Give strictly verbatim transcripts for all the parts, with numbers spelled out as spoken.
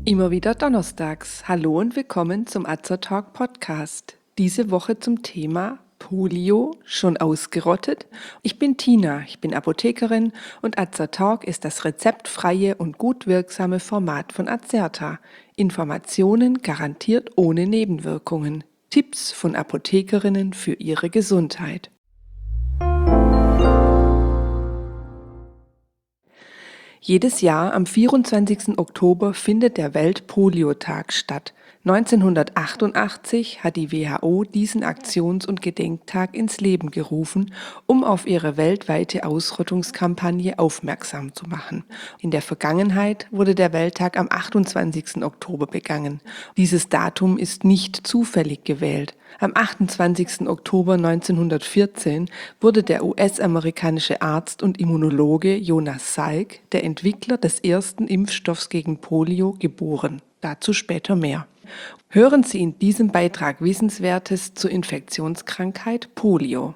Immer wieder donnerstags. Hallo und willkommen zum Azertalk Podcast. Diese Woche zum Thema Polio schon ausgerottet? Ich bin Tina, ich bin Apothekerin und Azertalk ist das rezeptfreie und gut wirksame Format von Azerta. Informationen garantiert ohne Nebenwirkungen. Tipps von Apothekerinnen für ihre Gesundheit. Jedes Jahr am vierundzwanzigsten Oktober findet der Weltpoliotag statt. neunzehnhundertachtundachtzig hat die W H O diesen Aktions- und Gedenktag ins Leben gerufen, um auf ihre weltweite Ausrottungskampagne aufmerksam zu machen. In der Vergangenheit wurde der Welttag am achtundzwanzigsten Oktober begangen. Dieses Datum ist nicht zufällig gewählt. Am achtundzwanzigsten Oktober neunzehnhundertvierzehn wurde der U S-amerikanische Arzt und Immunologe Jonas Salk, der Entwickler des ersten Impfstoffs gegen Polio, geboren. Dazu später mehr. Hören Sie in diesem Beitrag Wissenswertes zur Infektionskrankheit Polio.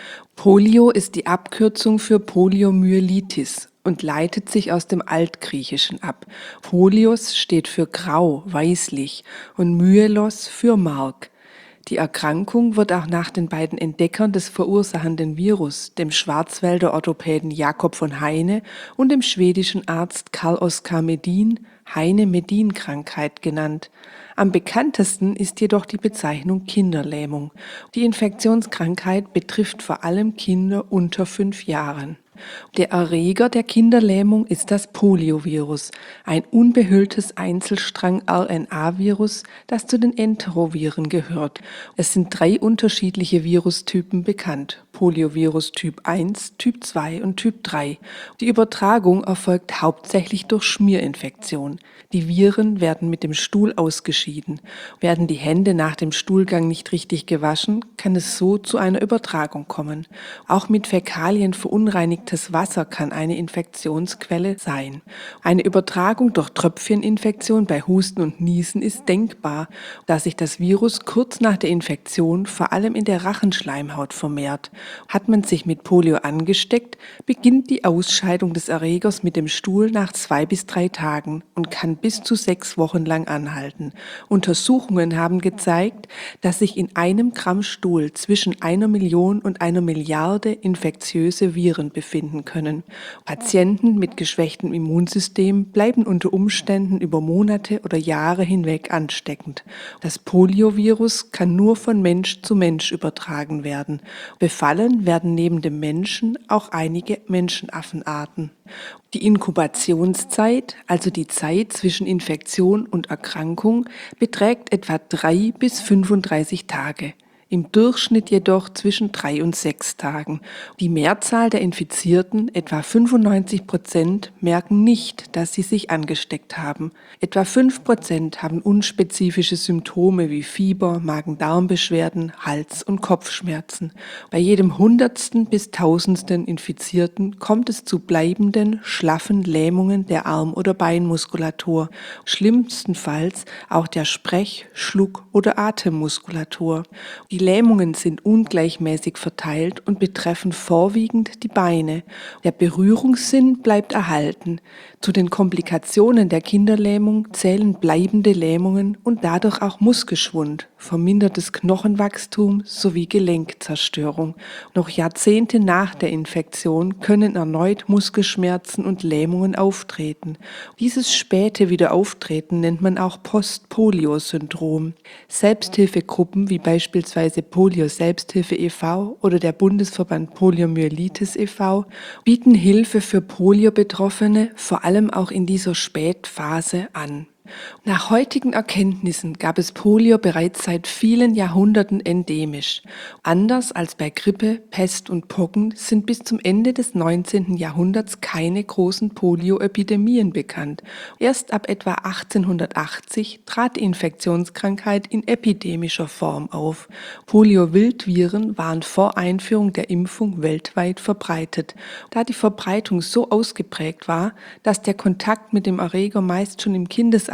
Polio ist die Abkürzung für Poliomyelitis und leitet sich aus dem Altgriechischen ab. Polios steht für grau, weißlich und myelos für Mark. Die Erkrankung wird auch nach den beiden Entdeckern des verursachenden Virus, dem Schwarzwälder Orthopäden Jakob von Heine und dem schwedischen Arzt Carl Oskar Medin, Heine-Medin-Krankheit genannt. Am bekanntesten ist jedoch die Bezeichnung Kinderlähmung. Die Infektionskrankheit betrifft vor allem Kinder unter fünf Jahren. Der Erreger der Kinderlähmung ist das Poliovirus, ein unbehülltes Einzelstrang-R N A-Virus, das zu den Enteroviren gehört. Es sind drei unterschiedliche Virustypen bekannt: Poliovirus Typ eins, Typ zwei und Typ drei. Die Übertragung erfolgt hauptsächlich durch Schmierinfektion. Die Viren werden mit dem Stuhl ausgeschieden. Werden die Hände nach dem Stuhlgang nicht richtig gewaschen, kann es so zu einer Übertragung kommen. Auch mit Fäkalien verunreinigtes Wasser kann eine Infektionsquelle sein. Eine Übertragung durch Tröpfcheninfektion bei Husten und Niesen ist denkbar, da sich das Virus kurz nach der Infektion vor allem in der Rachenschleimhaut vermehrt. Hat man sich mit Polio angesteckt, beginnt die Ausscheidung des Erregers mit dem Stuhl nach zwei bis drei Tagen und kann bis zu sechs Wochen lang anhalten. Untersuchungen haben gezeigt, dass sich in einem Gramm Stuhl zwischen einer Million und einer Milliarde infektiöse Viren befinden können. Patienten mit geschwächtem Immunsystem bleiben unter Umständen über Monate oder Jahre hinweg ansteckend. Das Poliovirus kann nur von Mensch zu Mensch übertragen werden. Befallen werden neben dem Menschen auch einige Menschenaffenarten. Die Inkubationszeit, also die Zeit zwischen Infektion und Erkrankung, beträgt etwa drei bis fünfunddreißig Tage. Im Durchschnitt jedoch zwischen drei und sechs Tagen. Die Mehrzahl der Infizierten, etwa fünfundneunzig Prozent, merken nicht, dass sie sich angesteckt haben. Etwa fünf Prozent haben unspezifische Symptome wie Fieber, Magen-Darm-Beschwerden, Hals- und Kopfschmerzen. Bei jedem Hundertsten bis Tausendsten Infizierten kommt es zu bleibenden, schlaffen Lähmungen der Arm- oder Beinmuskulatur, schlimmstenfalls auch der Sprech-, Schluck- oder Atemmuskulatur. Die Die Lähmungen sind ungleichmäßig verteilt und betreffen vorwiegend die Beine. Der Berührungssinn bleibt erhalten. Zu den Komplikationen der Kinderlähmung zählen bleibende Lähmungen und dadurch auch Muskelschwund, vermindertes Knochenwachstum sowie Gelenkzerstörung. Noch Jahrzehnte nach der Infektion können erneut Muskelschmerzen und Lähmungen auftreten. Dieses späte Wiederauftreten nennt man auch Post-Polio-Syndrom. Selbsthilfegruppen wie beispielsweise Polio Selbsthilfe e V oder der Bundesverband Poliomyelitis e V bieten Hilfe für Polio-Betroffene, vor allem auch in dieser Spätphase, an. Nach heutigen Erkenntnissen gab es Polio bereits seit vielen Jahrhunderten endemisch. Anders als bei Grippe, Pest und Pocken sind bis zum Ende des neunzehnten Jahrhunderts keine großen Polioepidemien bekannt. Erst ab etwa achtzehnhundertachtzig trat die Infektionskrankheit in epidemischer Form auf. Polio-Wildviren waren vor Einführung der Impfung weltweit verbreitet. Da die Verbreitung so ausgeprägt war, dass der Kontakt mit dem Erreger meist schon im Kindesalter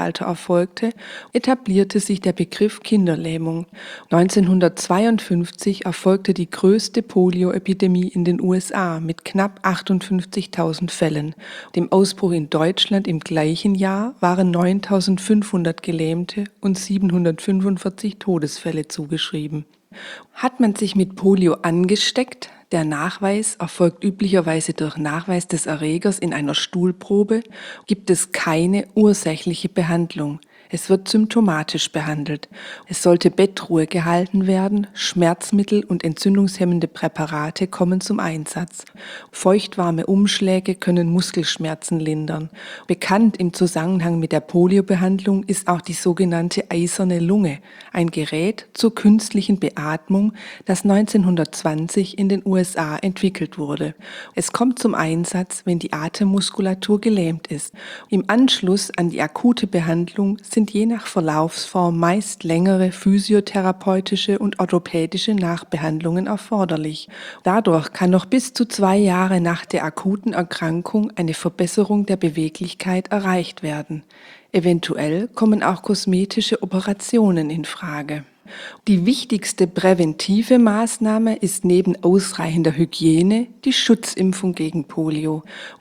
Zeitalter erfolgte, etablierte sich der Begriff Kinderlähmung. neunzehnhundertzweiundfünfzig erfolgte die größte Polioepidemie in den U S A mit knapp achtundfünfzigtausend Fällen. Dem Ausbruch in Deutschland im gleichen Jahr waren neuntausendfünfhundert Gelähmte und siebenhundertfünfundvierzig Todesfälle zugeschrieben. Hat man sich mit Polio angesteckt? Der Nachweis erfolgt üblicherweise durch Nachweis des Erregers in einer Stuhlprobe, gibt es keine ursächliche Behandlung. Es wird symptomatisch behandelt. Es sollte Bettruhe gehalten werden, Schmerzmittel und entzündungshemmende Präparate kommen zum Einsatz. Feuchtwarme Umschläge können Muskelschmerzen lindern. Bekannt im Zusammenhang mit der Poliobehandlung ist auch die sogenannte eiserne Lunge, ein Gerät zur künstlichen Beatmung, das neunzehnhundertzwanzig in den U S A entwickelt wurde. Es kommt zum Einsatz, wenn die Atemmuskulatur gelähmt ist. Im Anschluss an die akute Behandlung sind je nach Verlaufsform meist längere physiotherapeutische und orthopädische Nachbehandlungen erforderlich. Dadurch kann noch bis zu zwei Jahre nach der akuten Erkrankung eine Verbesserung der Beweglichkeit erreicht werden. Eventuell kommen auch kosmetische Operationen in Frage. Die wichtigste präventive Maßnahme ist neben ausreichender Hygiene die Schutzimpfung gegen Polio.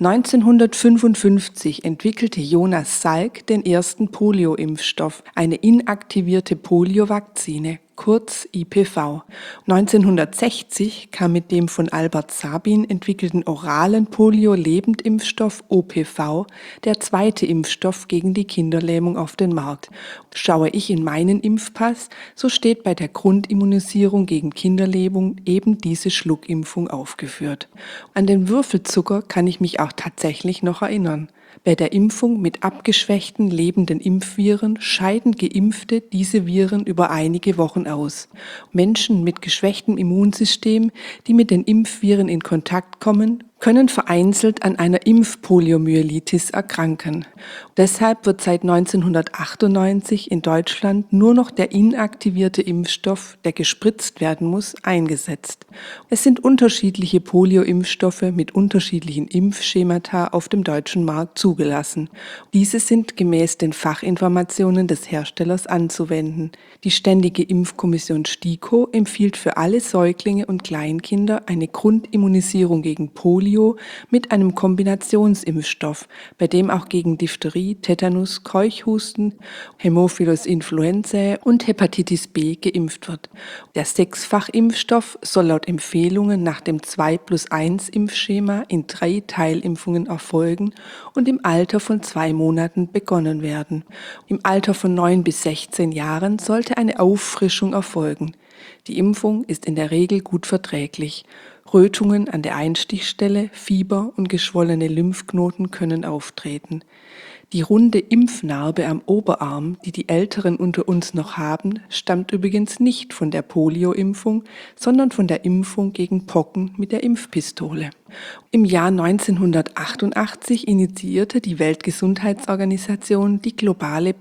neunzehnhundertfünfundfünfzig entwickelte Jonas Salk den ersten Polio-Impfstoff, eine inaktivierte Polio-Vakzine, kurz I P V. neunzehnhundertsechzig kam mit dem von Albert Sabin entwickelten oralen Polio-Lebendimpfstoff O P V der zweite Impfstoff gegen die Kinderlähmung auf den Markt. Schaue ich in meinen Impfpass, so steht bei der Grundimmunisierung gegen Kinderlähmung eben diese Schluckimpfung aufgeführt. An den Würfelzucker kann ich mich auch tatsächlich noch erinnern. Bei der Impfung mit abgeschwächten lebenden Impfviren scheiden Geimpfte diese Viren über einige Wochen aus. Menschen mit geschwächtem Immunsystem, die mit den Impfviren in Kontakt kommen, können vereinzelt an einer Impfpoliomyelitis erkranken. Deshalb wird seit neunzehnhundertachtundneunzig in Deutschland nur noch der inaktivierte Impfstoff, der gespritzt werden muss, eingesetzt. Es sind unterschiedliche Polio-Impfstoffe mit unterschiedlichen Impfschemata auf dem deutschen Markt zugelassen. Diese sind gemäß den Fachinformationen des Herstellers anzuwenden. Die Ständige Impfkommission STIKO empfiehlt für alle Säuglinge und Kleinkinder eine Grundimmunisierung gegen Polio mit einem Kombinationsimpfstoff, bei dem auch gegen Diphtherie, Tetanus, Keuchhusten, Hämophilus influenzae und Hepatitis B geimpft wird. Der Sechsfachimpfstoff soll laut Empfehlungen nach dem zwei plus eins Impfschema in drei Teilimpfungen erfolgen und im Alter von zwei Monaten begonnen werden. Im Alter von neun bis sechzehn Jahren sollte eine Auffrischung erfolgen. Die Impfung ist in der Regel gut verträglich. Rötungen an der Einstichstelle, Fieber und geschwollene Lymphknoten können auftreten. Die runde Impfnarbe am Oberarm, die die Älteren unter uns noch haben, stammt übrigens nicht von der Polio-Impfung, sondern von der Impfung gegen Pocken mit der Impfpistole. Im Jahr neunzehnhundertachtundachtzig initiierte die Weltgesundheitsorganisation die globale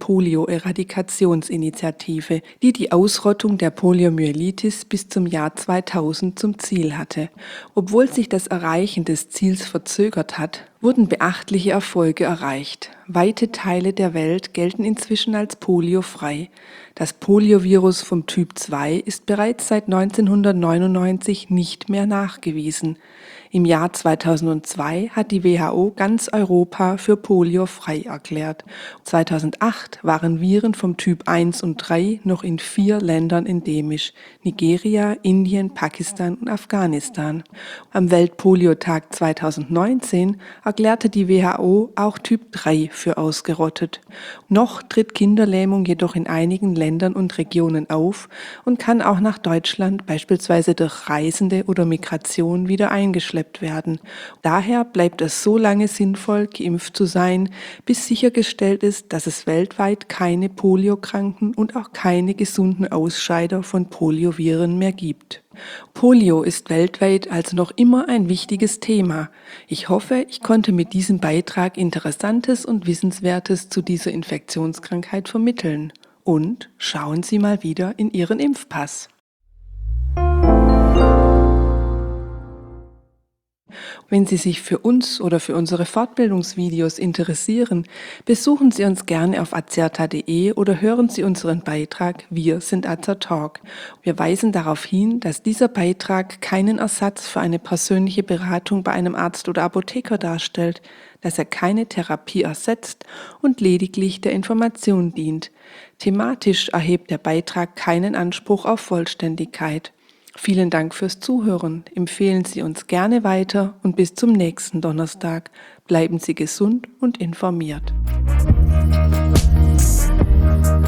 Polio-Eradikationsinitiative, die die Ausrottung der Poliomyelitis bis zum Jahr zweitausend zum Ziel hatte. Obwohl sich das Erreichen des Ziels verzögert hat, wurden beachtliche Erfolge erreicht. Weite Teile der Welt gelten inzwischen als poliofrei. Das Poliovirus vom Typ zwei ist bereits seit neunzehnhundertneunundneunzig nicht mehr nachgewiesen. Im Jahr zweitausendzwei hat die W H O ganz Europa für poliofrei erklärt. zweitausendacht waren Viren vom Typ eins und drei noch in vier Ländern endemisch: Nigeria, Indien, Pakistan und Afghanistan. Am Weltpoliotag zweitausendneunzehn erklärte die W H O auch Typ drei für ausgerottet. Noch tritt Kinderlähmung jedoch in einigen Ländern und Regionen auf und kann auch nach Deutschland beispielsweise durch Reisende oder Migration wieder eingeschleppt werden. Daher bleibt es so lange sinnvoll, geimpft zu sein, bis sichergestellt ist, dass es weltweit keine Poliokranken und auch keine gesunden Ausscheider von Polioviren mehr gibt. Polio ist weltweit also noch immer ein wichtiges Thema. Ich hoffe, ich konnte mit diesem Beitrag Interessantes und Wissenswertes zu dieser Infektionskrankheit vermitteln. Und schauen Sie mal wieder in Ihren Impfpass. Wenn Sie sich für uns oder für unsere Fortbildungsvideos interessieren, besuchen Sie uns gerne auf azerta punkt de oder hören Sie unseren Beitrag Wir sind Azertalk. Wir weisen darauf hin, dass dieser Beitrag keinen Ersatz für eine persönliche Beratung bei einem Arzt oder Apotheker darstellt, dass er keine Therapie ersetzt und lediglich der Information dient. Thematisch erhebt der Beitrag keinen Anspruch auf Vollständigkeit. Vielen Dank fürs Zuhören. Empfehlen Sie uns gerne weiter und bis zum nächsten Donnerstag. Bleiben Sie gesund und informiert.